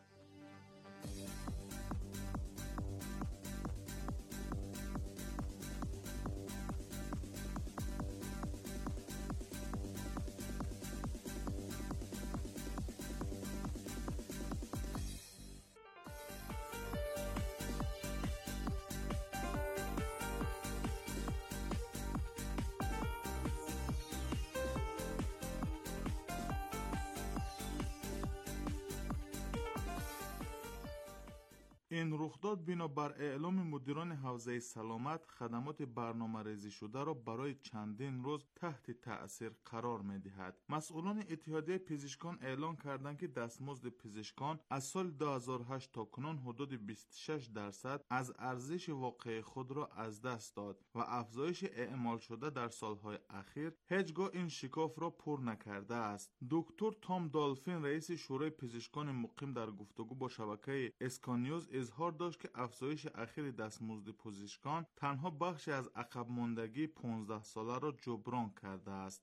این رخداد بنابر اعلام مدیران حوزه سلامت خدمات برنامه ریزی شده را برای چندین روز تحت تأثیر قرار می دهد. مسئولان اتحادیه پزشکان اعلام کردند که دستمزد پزشکان از سال دو هزار و هشت تا کنون حدود بیست و شش درصد از ارزش واقعی خود را از دست داد و افزایش اعمال شده در سالهای اخیر هیچگاه این شکاف را پر نکرده است. دکتر تام دالفین رئیس شورای پزشکان مقیم در گفتگو با شبکه اسکانیوز اظهار داشت که افزایش اخیر دستمزد پزشکان تنها بخشی از عقب ماندگی پانزده ساله را جبران کرده است.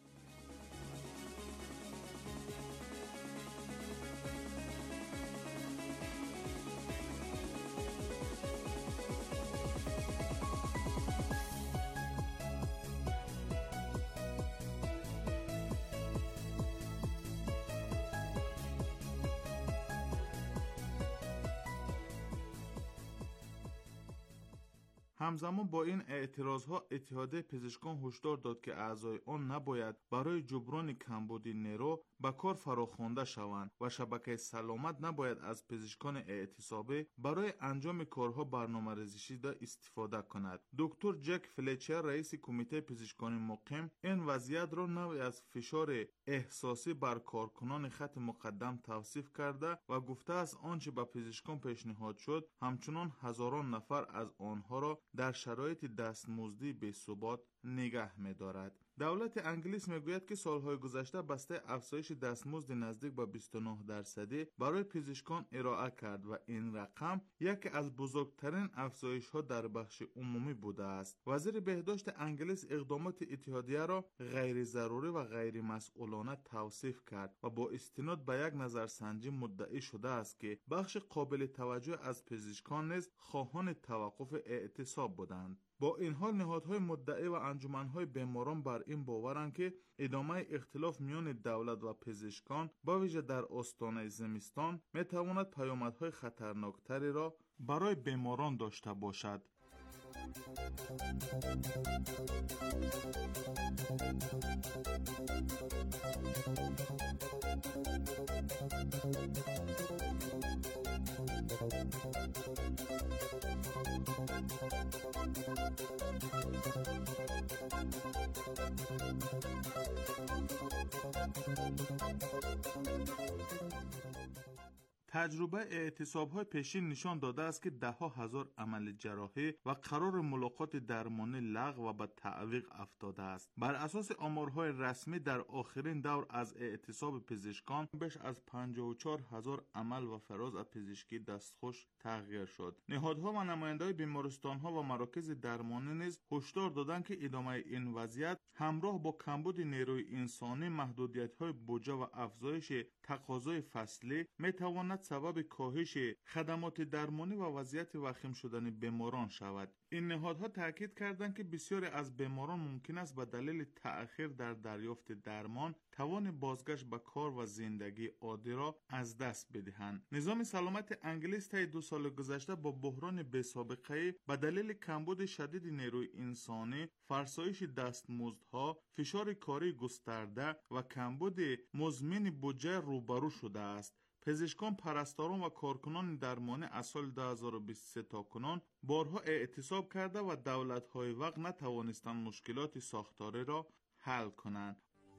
همزمان با این اعتراضها اتحادیه پزشکان هشدار داد که اعضای آن نباید برای جبران کمبودی نیرو به کار فراخوانده شوند و شبکه سلامت نباید از پزشکان اعتصابی برای انجام کارها برنامه‌ریزی شده استفاده کند. دکتر جک فلچر رئیس کمیته پزشکان مقیم این وضعیت را نوعی از فشار احساسی بر کارکنان خط مقدم توصیف کرده و گفته است آنچه به پزشکان پیشنهاد شد همچنان هزاران نفر از آنها را در شرایط دستمزدی بی‌ثبات نگه می‌دارد. دولت انگلیس میگوید که سالهای گذشته بسته افزایش دستمزد نزدیک به بیست و نه درصدی برای پزشکان ارائه کرد و این رقم یکی از بزرگترین افزایش‌ها در بخش عمومی بوده است. وزیر بهداشت انگلیس اقدامات اتحادیه را غیر ضروری و غیر مسئولانه توصیف کرد و با استناد به یک نظرسنجی مدعی شده است که بخش قابل توجه از پزشکان نیز خواهان توقف اعتصاب بودند. با این حال نهادهای مدعی و انجمنهای بیماران بر این باورند که ادامه اختلاف میان دولت و پزشکان با ویژه در آستانه زمستان میتواند پیامدهای خطرناکتری را برای بیماران داشته باشد. تجربه اعتصاب‌های پیشین نشان داده است که ده ها هزار عمل جراحی و قرار ملاقات درمانی لغو و به تعویق افتاده است. بر اساس آمارهای رسمی در آخرین دور از اعتصاب پزشکان بیش از پنجاه و چهار هزار عمل و فراز از پزشکی دستخوش تغییر شد. نهادها و نماینده‌های بیمارستان‌ها و مراکز درمانی نیز هشدار دادند که ادامه این وضعیت همراه با کمبود نیروی انسانی، محدودیت‌های بودجه و افزایش تقاضای فصلی می‌تواند سبب کاهش خدمات درمانی و وضعیت وخیم شدن بیماران شود. این نهادها تاکید کردند که بسیاری از بیماران ممکن است به دلیل تأخیر در دریافت درمان توان بازگشت به کار و زندگی عادی را از دست بدهند. نظام سلامت انگلیس طی دو سال گذشته با بحران بی‌سابقه‌ای به دلیل کمبود شدید نیروی انسانی، فرسایش دستمزدها، فشار کاری گسترده و کمبود مزمن بودجه روبرو شده است. پزشکان، پرستاران و کارکنان درمانی از سال دو هزار و بیست و سه تا کنون بارها اعتصاب کرده و دولت‌های وقت نتوانستند مشکلات ساختاری را حل کنند.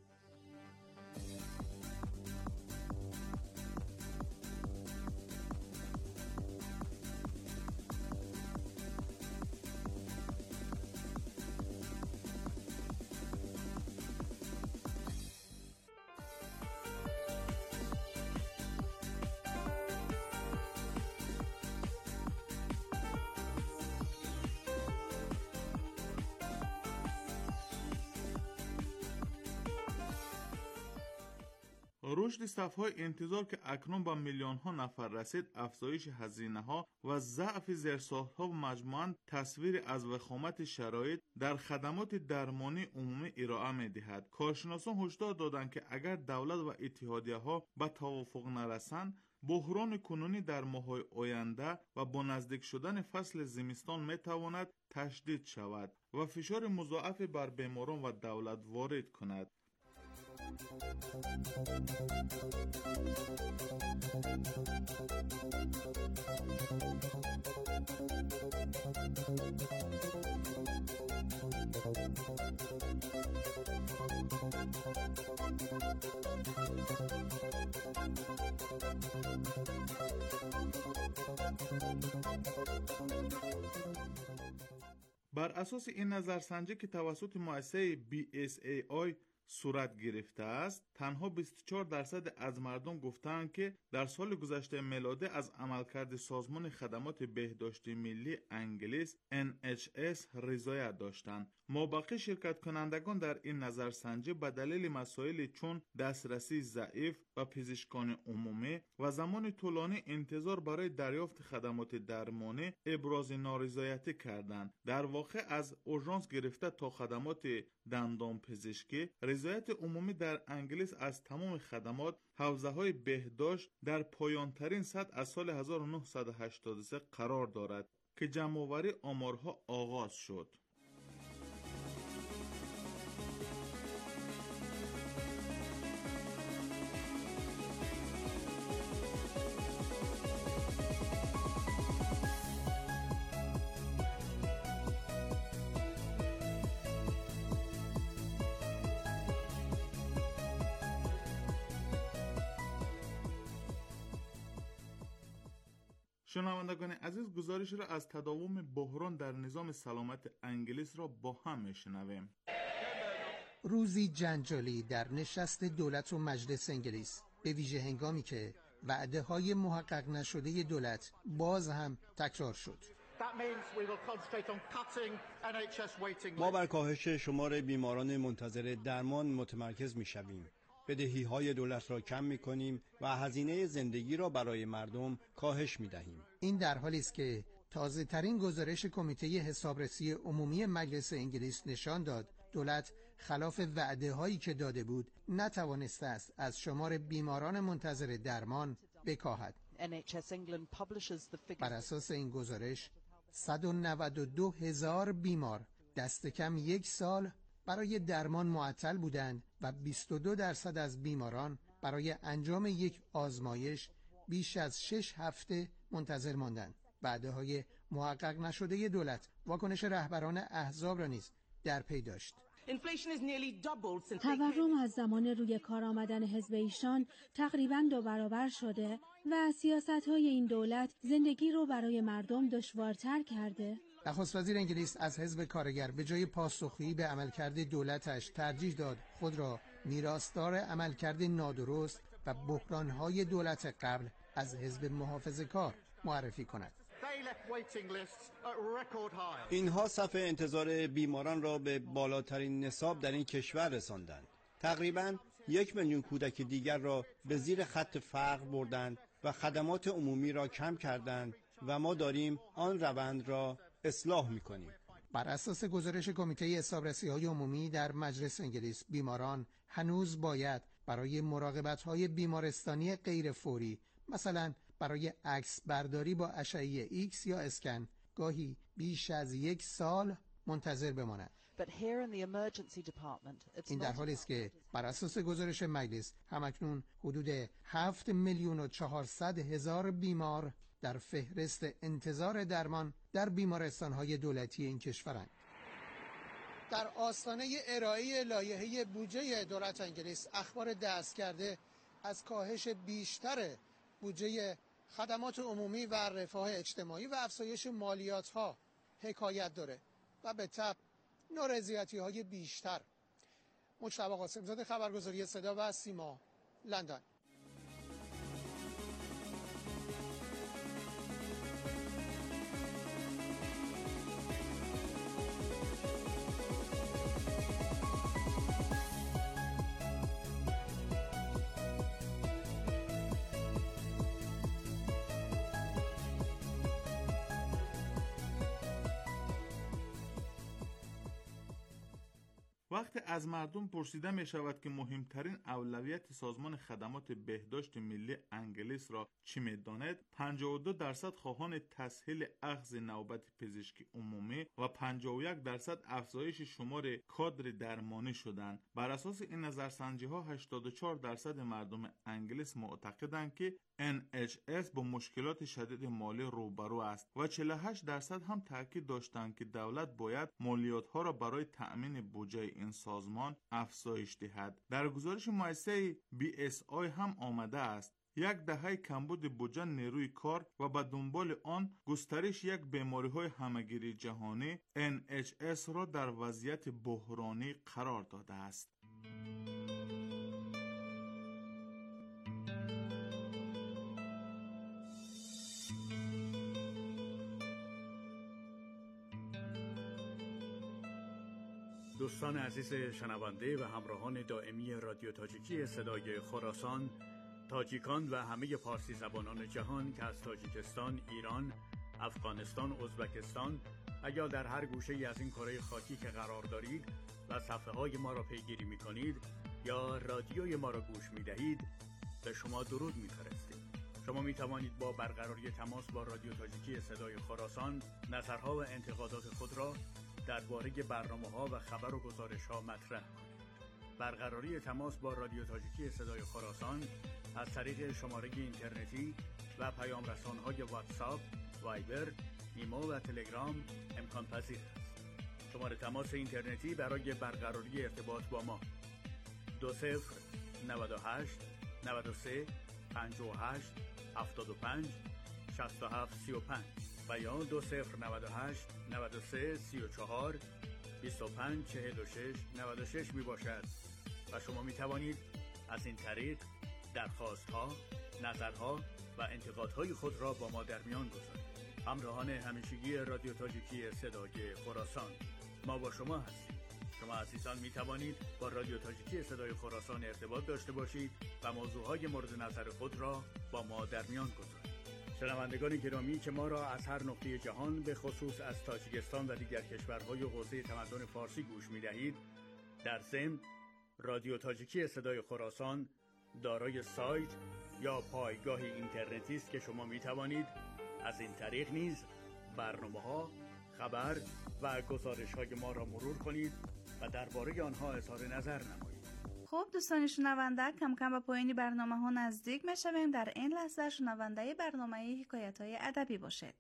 رشد صف‌های انتظار که اکنون به میلیون ها نفر رسید، افزایش هزینه ها و ضعف زیرساخت‌ها و مجموعاً تصویر از وخامت شرایط در خدمات درمانی عمومی ارائه می‌دهد. کارشناسان هشدار دادند که اگر دولت و اتحادیه‌ها به توافق نرسند، بحران کنونی در ماه‌های آینده و با نزدیک شدن فصل زمستان می‌تواند تشدید شود و فشار مضاعف بر بیماران و دولت وارد کند. بر اساس این نظرسنجی که توسط مؤسسه بی اس ای آی صورت گرفته است، تنها بیست و چهار درصد از مردم گفتند که در سال گذشته میلادی از عملکرد سازمان خدمات بهداشتی ملی انگلیس ان اچ اس رضایت داشتند. مابقی شرکت کنندگان در این نظرسنجی به دلیل مسائل چون دسترسی ضعیف و پزشکان عمومی و زمان طولانی انتظار برای دریافت خدمات درمانی ابراز نارضایتی کردند. در واقع از اورژانس گرفته تا خدمات دندان پزشکی، رضایت عمومی در انگلیس از تمام خدمات حوزه‌های بهداشت در پایان‌ترین سطح از سال هزار و نهصد و هشتاد و سه قرار دارد که جمع‌آوری آمارها آغاز شد. شنوندگان عزیز، گزارش را از تداوم بحران در نظام سلامت انگلیس را با هم میشنویم. روزی جنجالی در نشست دولت و مجلس انگلیس، به ویژه هنگامی که وعده های محقق نشده دولت باز هم تکرار شد. ما بر کاهش شمار بیماران منتظر درمان متمرکز میشویم. بدهی های دولت را کم می کنیم و هزینه زندگی را برای مردم کاهش می دهیم. این در حالی است که تازه ترین گزارش کمیته حسابرسی عمومی مجلس انگلیس نشان داد دولت خلاف وعده هایی که داده بود نتوانسته است از شمار بیماران منتظر درمان بکاهد. بر اساس این گزارش صد و نود و دو هزار بیمار دست کم یک سال برای درمان معطل بودند و بیست و دو درصد از بیماران برای انجام یک آزمایش بیش از شش هفته منتظر ماندند. وعده‌های محقق نشده دولت واکنش رهبران احزاب را نیز در پی داشت. تورم از زمان روی کار آمدن حزب ایشان تقریباً دو برابر شده و سیاست‌های این دولت زندگی رو برای مردم دشوارتر کرده. نخست وزیر انگلیس از حزب کارگر به جای پاسخگویی به عملکرد دولتش ترجیح داد خود را میراثدار عملکرد نادرست و بحران‌های دولت قبل از حزب محافظه‌کار معرفی کند. اینها صف انتظار بیماران را به بالاترین نصاب در این کشور رساندند. تقریباً یک میلیون کودک دیگر را به زیر خط فقر بردند و خدمات عمومی را کم کردند و ما داریم آن روند را اصلاح می‌کنیم. بر اساس گزارش کمیته حسابرسی‌های عمومی در مجلس انگلیس، بیماران هنوز باید برای مراقبت‌های بیمارستانی غیر فوری، مثلا برای عکس برداری با اشعه ایکس یا اسکن، گاهی بیش از یک سال منتظر بمانند. این در حالی است که بر اساس گزارش مجلس همکنون حدود هفت میلیون و چهارصد هزار بیمار در فهرست انتظار درمان در بیمارستان‌های دولتی این کشورند. در آستانه ارائه لایحه بودجه دولت انگلیس، اخبار دست کرده از کاهش بیشتر بودجه خدمات عمومی و رفاه اجتماعی و افزایش مالیات‌ها حکایت داره و به تبع نارضایتی‌های بیشتر. مجتبی قاسم‌زاده، خبرگزاری صدا و سیما، لندن. وقتی از مردم پرسیده می شود که مهمترین اولویت سازمان خدمات بهداشت ملی انگلیس را چی می داند، پنجاه و دو درصد خواهان تسهیل اخذ نوبت پزشکی عمومی و پنجاه و یک درصد افزایش شمار کادر درمانی شدند. بر اساس این نظرسنجی ها هشتاد و چهار درصد مردم انگلیس معتقدند که ان اچ اس با مشکلات شدید مالی روبرو است و چهل و هشت درصد هم تاکید داشتند که دولت باید مالیات ها را برای تأمین بودجه این سازمان افزایش دهد. در گزارش مؤسسه بی اس آی هم آمده است یک دهه کمبود بودجه نیروی کار و به دنبال آن گسترش یک بیماری‌های همه‌گیری جهانی ان اچ اس را در وضعیت بحرانی قرار داده است. دوستان عزیز شنونده و همراهان دائمی رادیو تاجیکی صدای خراسان، تاجیکان و همه پارسی زبانان جهان که از تاجیکستان، ایران، افغانستان، ازبکستان و یا در هر گوشه از این کره خاکی که قرار دارید و صفحه های ما را پیگیری می کنید یا رادیوی ما را گوش می دهید، به شما درود می فرستیم. شما می توانید با برقراری تماس با رادیو تاجیکی صدای خراسان نظرها و انتقادات خود را درباره برنامه‌ها و خبر و گزارش‌ها مطرح کنید. برقراری تماس با رادیو تاجیکی صدای خراسان از طریق شماره اینترنتی و پیام رسان‌های واتساپ، وایبر، ایمو و تلگرام امکان پذیر است. شماره تماس اینترنتی برای برقراری ارتباط با ما دو صفر نود و هشت نود و سه پنجاه و هشت هفتاد و پنج شصت و هفت سی و پنج و یا دو صفر نود و هشت نود و سه سی و چهار بیست و پنج چهل و شش نود و شش می باشد و شما می توانید از این طریق درخواست ها، نظرها و انتقادهای خود را با ما در میان گذارید. همراهان همیشگی رادیو تاجیکی صدای خراسان، ما با شما هستیم. شما عزیزان می توانید با رادیو تاجیکی صدای خراسان ارتباط داشته باشید و موضوعهای مورد نظر خود را با ما در میان گذارید. شنوندگان گرامی که ما را از هر نقطه جهان به خصوص از تاجیکستان و دیگر کشورهای حوزه تمدن فارسی گوش می دهید، در ضمن رادیو تاجیکی صدای خراسان دارای سایت یا پایگاه اینترنتی است که شما می توانید از این طریق نیز برنامه‌ها، خبر و گزارش‌های ما را مرور کنید و درباره آنها اظهار نظر نمایید. خب دوستان شنونده، کم کم به پایان برنامه ها نزدیک میشویم. در این لحظه شنونده برنامه حکایت های ادبی باشید.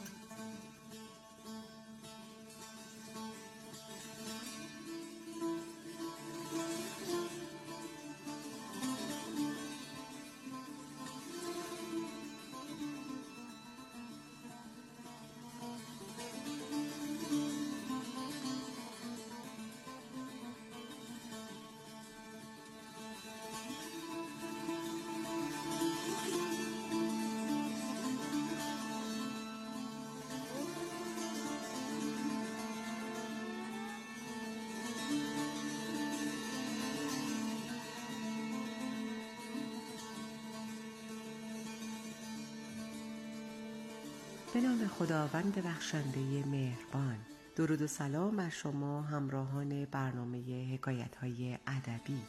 به نام خداوند بخشنده مهربان. درود و سلام بر شما همراهان برنامه حکایت‌های ادبی.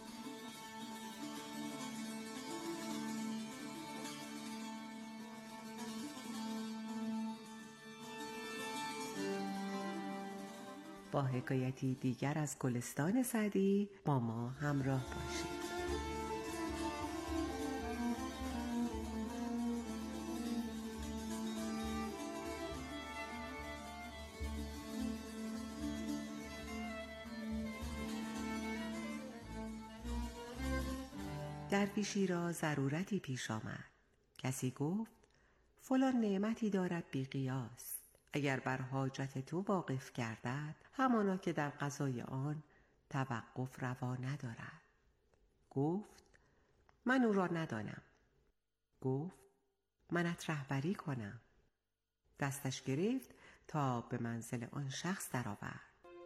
با حکایتی دیگر از گلستان سعدی با ما همراه باشید. درویشی را ضرورتی پیش آمد. کسی گفت فلان نعمتی دارد بی قیاس، اگر بر حاجت تو واقف گردد همانا که در قضای آن توقف روا ندارد. گفت من او را ندانم. گفت منت رهبری کنم. دستش گرفت تا به منزل آن شخص درآورد.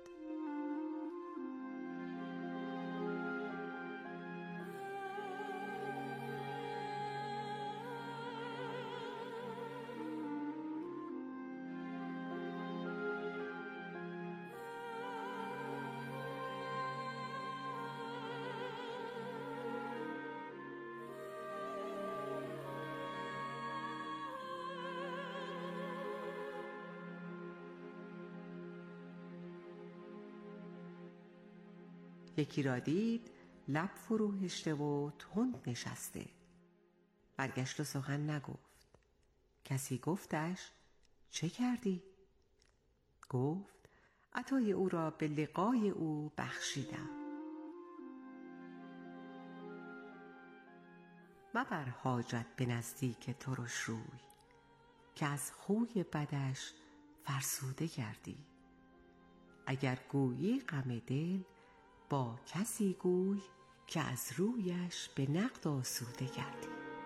یکی را دید لب فرو هشته و تند نشسته. برگشت و سخن نگفت. کسی گفتش چه کردی؟ گفت عطای او را به لقای او بخشیدم. مبر حاجت به نزدیک ترش روی، که از خوی بدش فرسوده گردی. اگر گویی غم دل با کسی گوی، که از رویش به نقد آسوده گردی.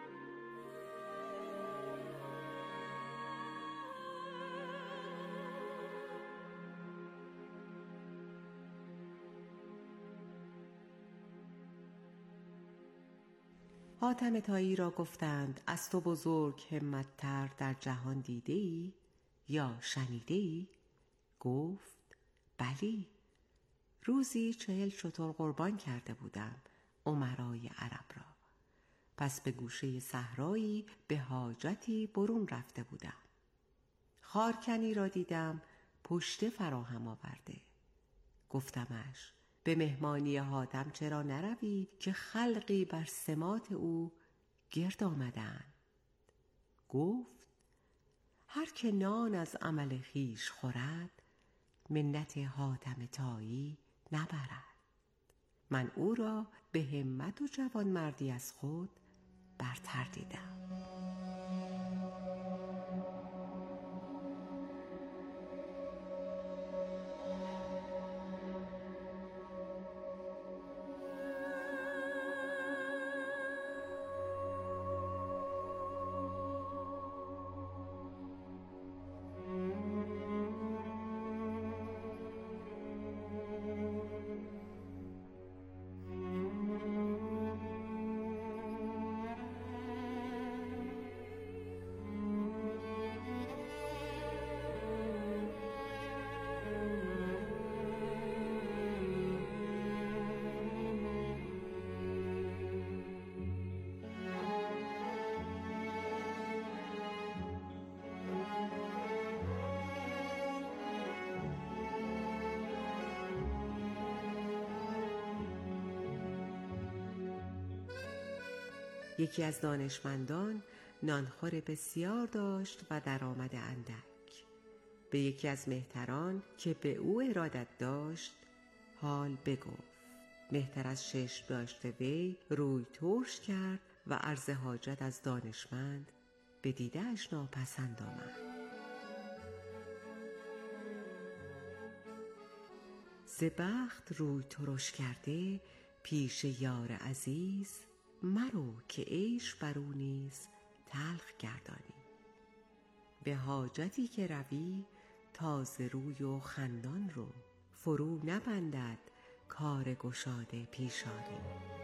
حاتم طایی را گفتند از تو بزرگ همت‌تر در جهان دیده ای یا شنیده ای؟ گفت بلی، روزی چهل شتر قربان کرده بودم امرای عرب را. پس به گوشه صحرایی به حاجتی برون رفته بودم. خارکنی را دیدم پشته فراهم آورده. گفتمش به مهمانی حاتم چرا نروی که خلقی بر سماط او گرد آمدند؟ گفت هر که نان از عمل خویش خورد منت حاتم طایی نبرد. من او را به همت و جوانمردی از خود برتر دیدم. یکی از دانشمندان نانخور بسیار داشت و درآمد اندک. به یکی از مهتران که به او ارادت داشت حال بگفت. مهتر از چشم داشت وی روی ترش کرد و عرض حاجت از دانشمند به دیده‌اش ناپسند آمد. ز بخت روی ترش کرده پیش یار عزیز، مرو که عیش بر او نیز تلخ گردانی. به حاجتی که روی تازه روی و خندان رو، فرو نبندد کار گشاده پیشانی.